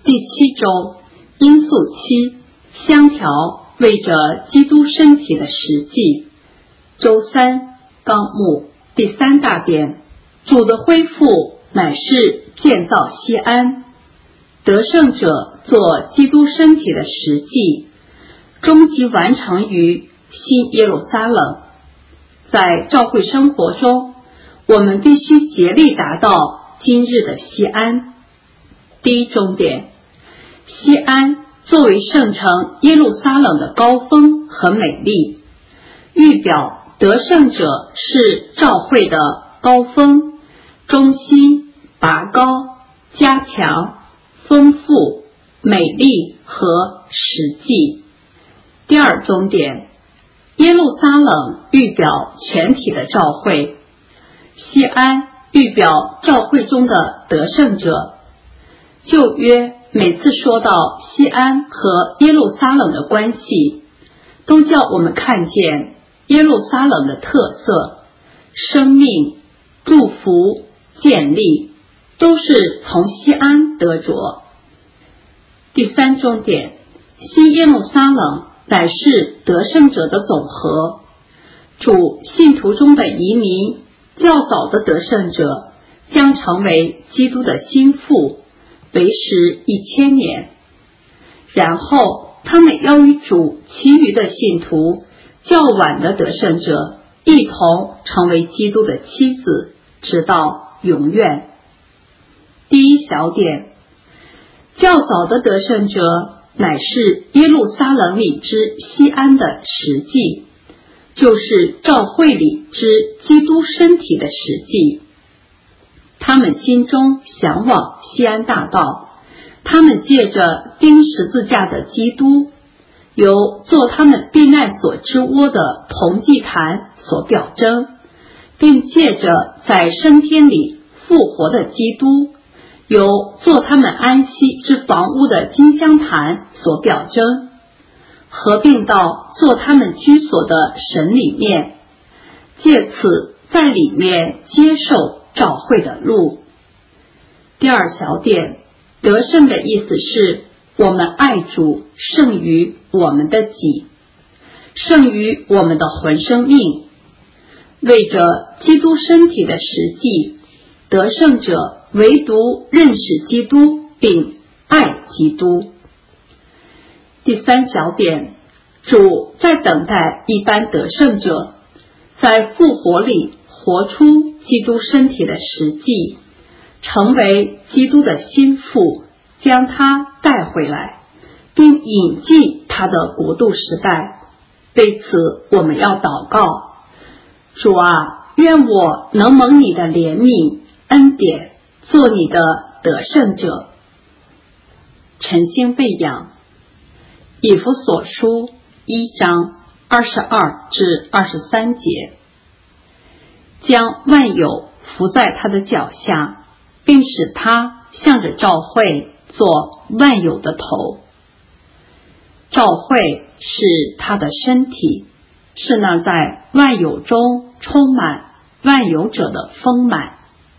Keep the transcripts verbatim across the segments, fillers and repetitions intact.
第七周因素七，相调为着基督身体的实际。周三纲目第三大点，主的恢复乃是建造西安，得胜者做基督身体的实际，终极完成于新耶路撒冷。在教会生活中，我们必须竭力达到今日的西安。第一重点，西安作为圣城耶路撒冷的高峰和美丽，预表得胜者是教会的高峰、中心、拔高、加强、丰富、美丽和实际。第二重点，耶路撒冷预表全体的教会，西安预表教会中的得胜者。旧约每次说到西安和耶路撒冷的关系，都叫我们看见耶路撒冷的特色、生命、祝福、建立，都是从西安得着。第三重点，新耶路撒冷乃是得胜者的总和，主信徒中的移民，较早的得胜者将成为基督的心腹，为时一千年，然后他们要与主其余的信徒较晚的得胜者一同成为基督的妻子，直到永远。第一小点，较早的得胜者乃是耶路撒冷里之西安的实际，就是教会里之基督身体的实际。他们心中向往西安大道，他们借着钉十字架的基督，由做他们避难所之窝的铜祭坛所表征，并借着在升天里复活的基督，由做他们安息之房屋的金香坛所表征，合并到做他们居所的神里面，借此在里面接受召会的路。第二小点，得胜的意思是我们爱主胜于我们的己，胜于我们的魂生命。为着基督身体的实际，得胜者唯独认识基督并爱基督。第三小点，主在等待一般得胜者在复活里活出基督身体的实际，成为基督的心腹，将他带回来，并引进他的国度时代。为此我们要祷告，主啊，愿我能蒙你的怜悯恩典，做你的得胜者。晨星喂养，以弗所书一章二十二至二十三节，将万有伏在他的脚下，并使他向着召会做万有的头。召会是他的身体，是那在万有中充满万有者的丰满。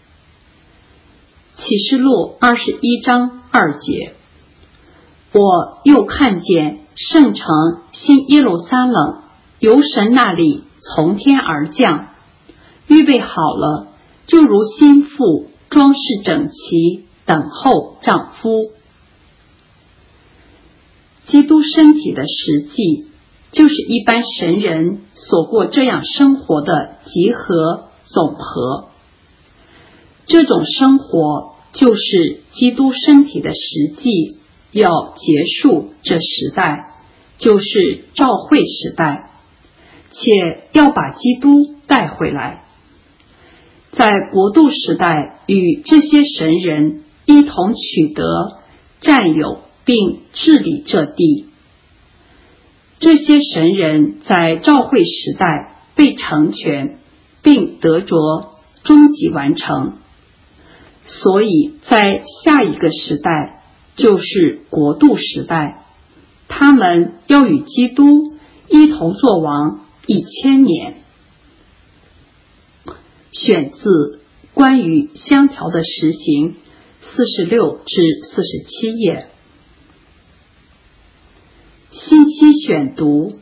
启示录二十一章二节，我又看见圣城新耶路撒冷由神那里从天而降，预备好了，就如新妇装饰整齐，等候丈夫。基督身体的实际，就是一般神人所过这样生活的集合总和。这种生活就是基督身体的实际要结束这时代，就是召会时代，且要把基督带回来，在国度时代与这些神人一同取得、占有并治理这地。这些神人在召会时代被成全，并得着终极完成。所以在下一个时代，就是国度时代，他们要与基督一同作王一千年。选自关于相调的实行四十六至四十七页。 选读。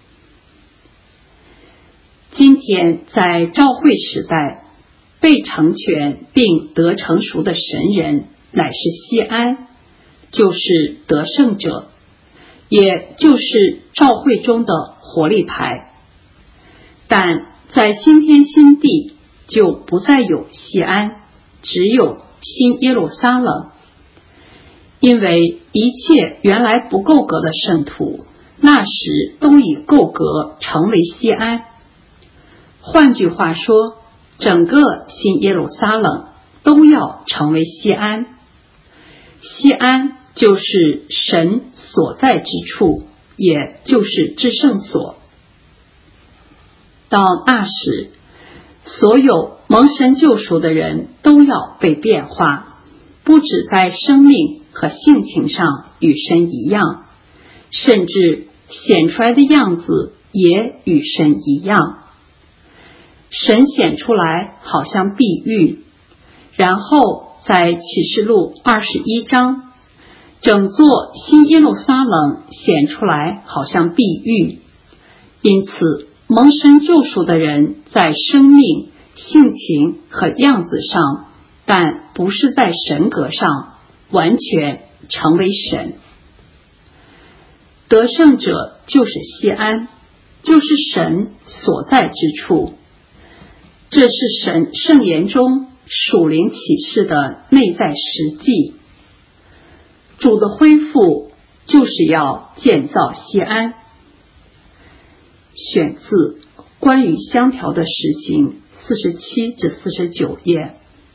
今天在召会时代，被成全并得成熟的神人乃是西安，就是得胜者，也就是召会中的活力牌。但在新天新地就不再有西安，只有新耶路撒冷，因为一切原来不够格的圣徒，那时都已够格成为西安。换句话说，整个新耶路撒冷都要成为西安。西安就是神所在之处，也就是至圣所。到那时，所有蒙神救赎的人都要被变化，不只在生命和性情上与神一样，甚至显出来的样子也与神一样。神显出来好像碧玉，然后在启示录二十一章，整座新耶路撒冷显出来好像碧玉。因此蒙神救赎的人在生命、性情和样子上，但不是在神格上完全成为神。得胜者就是西安，就是神所在之处。这是神圣言中属灵启示的内在实际。主的恢复就是要建造西安。选自关于香条的实行四十七至四十九页。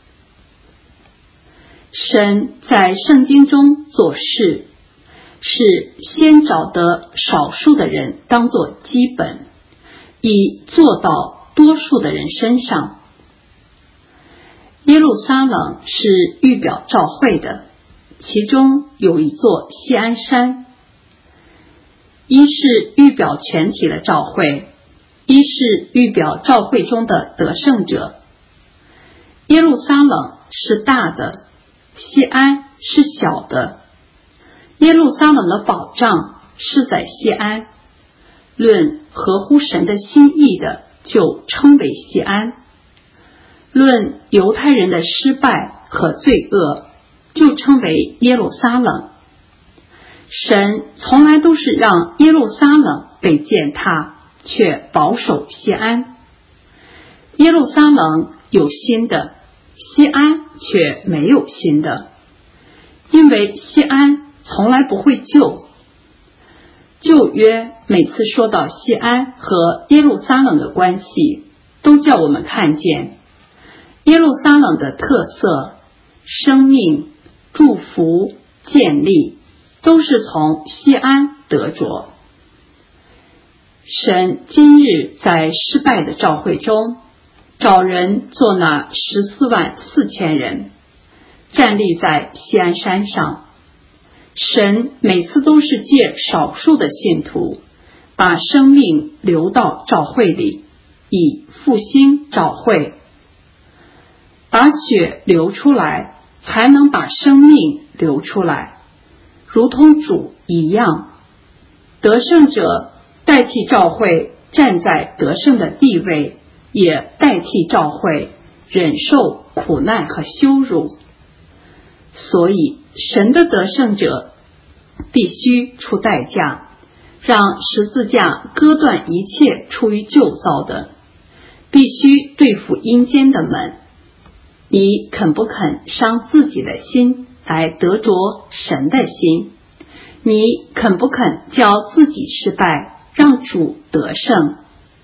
神在圣经中做事，是先找得少数的人当作基本，以做到多数的人身上。耶路撒冷是预表召会的，其中有一座锡安山，一是预表全体的召会，一是预表召会中的得胜者。耶路撒冷是大的，锡安是小的。耶路撒冷的保障是在锡安，论合乎神的心意的就称为锡安，论犹太人的失败和罪恶就称为耶路撒冷。神从来都是让耶路撒冷被践踏，却保守锡安。耶路撒冷有新的，锡安却没有新的，因为锡安从来不会旧。旧约每次说到锡安和耶路撒冷的关系，都叫我们看见耶路撒冷的特色、生命、祝福、建立都是从锡安得着。神今日在失败的召会中找人做那十四万四千人，站立在锡安山上。神每次都是借少数的信徒，把生命流到召会里，以复兴召会。把血流出来，才能把生命流出来，如同主一样。得胜者代替召会站在得胜的地位，也代替召会忍受苦难和羞辱。所以神的得胜者必须出代价，让十字架割断一切出于旧造的，必须对付阴间的门。你肯不肯伤自己的心来得着神的心？你肯不肯叫自己失败，让主得胜？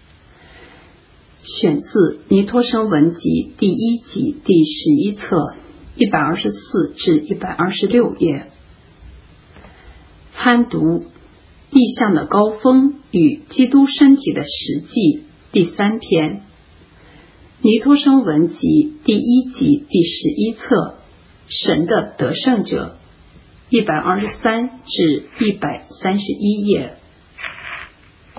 选自尼托生文集第一集第十一册一百二十四至一百二十六页。参读地上的高峰与基督身体的实际第三篇，尼托生文集第一集第十一册神的得胜者一百二十三至一百三十一页。